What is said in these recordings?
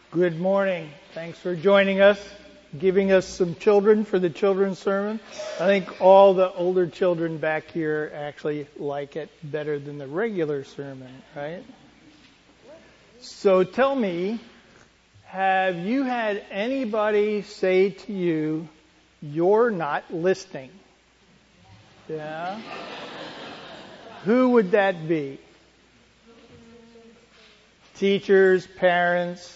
Good morning. Thanks for joining us, giving us some children for the children's sermon. I think all the older children back here actually like it better than the regular sermon, right? So tell me, have you had anybody say to you, "You're not listening"? Yeah? Who would that be? Teachers, parents?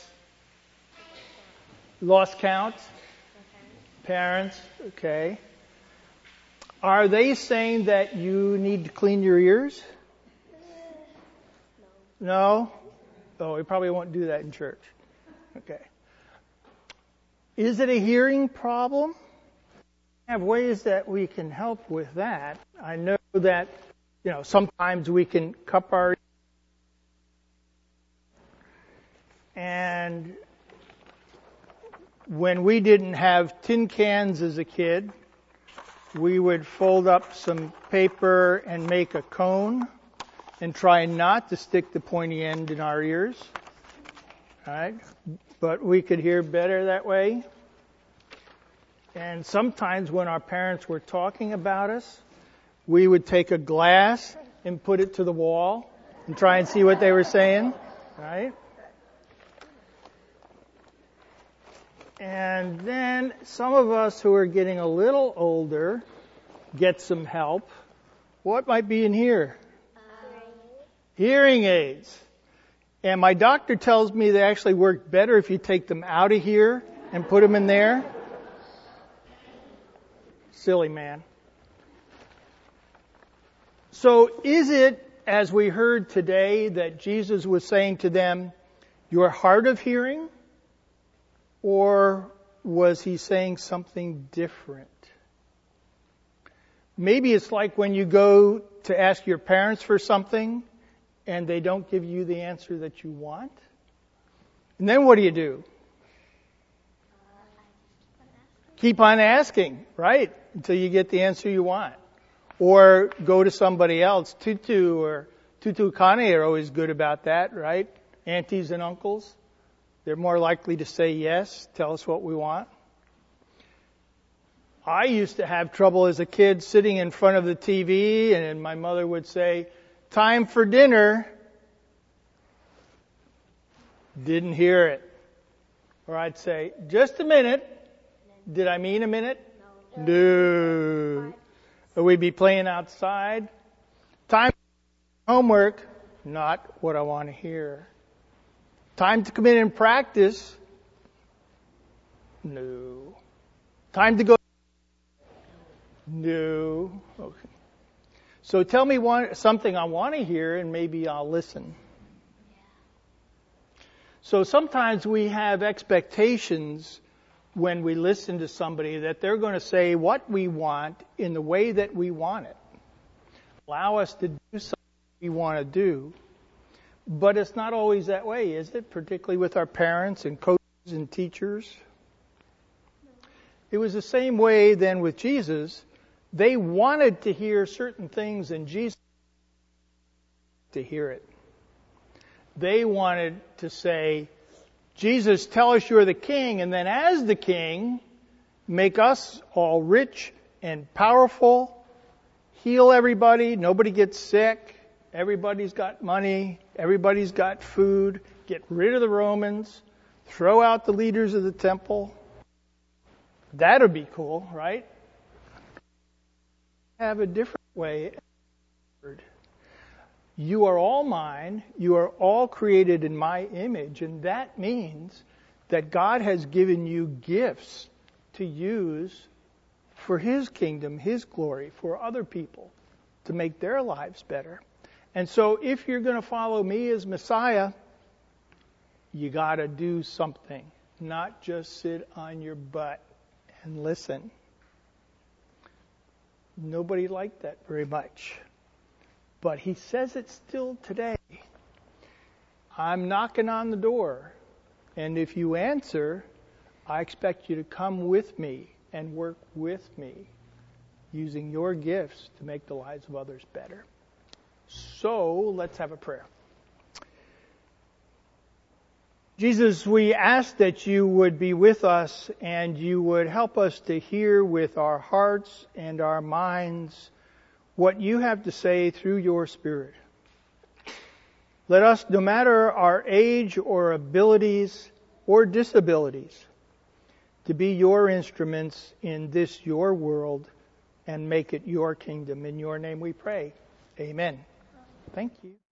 Lost count? Parents, okay. Are they saying that you need to clean your ears? No? Oh, we probably won't do that in church. Okay. Is it a hearing problem? We have ways that we can help with that. I know that, sometimes we can cup our ears. And when we didn't have tin cans as a kid, we would fold up some paper and make a cone and try not to stick the pointy end in our ears. All right? But we could hear better that way. And sometimes when our parents were talking about us, we would take a glass and put it to the wall and try and see what they were saying. Right? And then some of us who are getting a little older get some help. What might be in here? Hearing aids. And my doctor tells me they actually work better if you take them out of here and put them in there. Silly man. So is it, as we heard today, that Jesus was saying to them, "You're hard of hearing"? Or was he saying something different? Maybe it's like when you go to ask your parents for something and they don't give you the answer that you want. And then what do? Keep on asking, right? Until you get the answer you want. Or go to somebody else. Tutu or Tutu Kane are always good about that, right? Aunties and uncles. They're more likely to say yes, tell us what we want. I used to have trouble as a kid sitting in front of the TV and my mother would say, "Time for dinner." Didn't hear it. Or I'd say, "Just a minute." Did I mean a minute? No. Or we'd be playing outside. Time for homework. Not what I want to hear. Time to come in and practice? No. Time to go? No. Okay. So tell me something I want to hear and maybe I'll listen. So sometimes we have expectations when we listen to somebody that they're going to say what we want in the way that we want it. Allow us to do something we want to do. But it's not always that way, is it? Particularly with our parents and coaches and teachers. It was the same way then with Jesus. They wanted to hear certain things and Jesus to hear it. They wanted to say, "Jesus, tell us you're the king, and then as the king, make us all rich and powerful, heal everybody, nobody gets sick, everybody's got money, everybody's got food, get rid of the Romans, throw out the leaders of the temple." That would be cool, right? Have a different way. You are all mine, you are all created in my image, and that means that God has given you gifts to use for His kingdom, His glory, for other people, to make their lives better. And so if you're going to follow me as Messiah, you got to do something, not just sit on your butt and listen. Nobody liked that very much. But he says it still today. I'm knocking on the door, and if you answer, I expect you to come with me and work with me, using your gifts to make the lives of others better. So let's have a prayer. Jesus, we ask that you would be with us and you would help us to hear with our hearts and our minds what you have to say through your Spirit. Let us, no matter our age or abilities or disabilities, to be your instruments in this your world and make it your kingdom. In your name we pray. Amen. Thank you.